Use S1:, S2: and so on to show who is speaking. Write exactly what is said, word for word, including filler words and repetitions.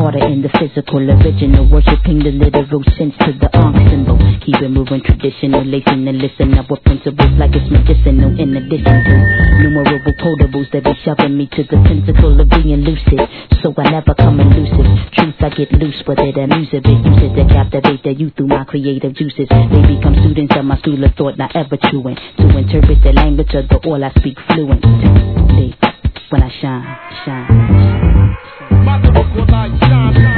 S1: harder in the physical, original, worshipping the literal sense to the ankh symbol. Keep it moving, traditional, lacing and listen up with principles like it's medicinal. In addition to numerable quotables that be shoving me to the pinnacle of being lucid, so I never come elusive. Truth, I get loose with it, amuse a bit, use it to captivate the youth through my creative juices. They become students of my school of thought, not ever truant to interpret the language of the all I speak fluent. When I shine, shine, shine.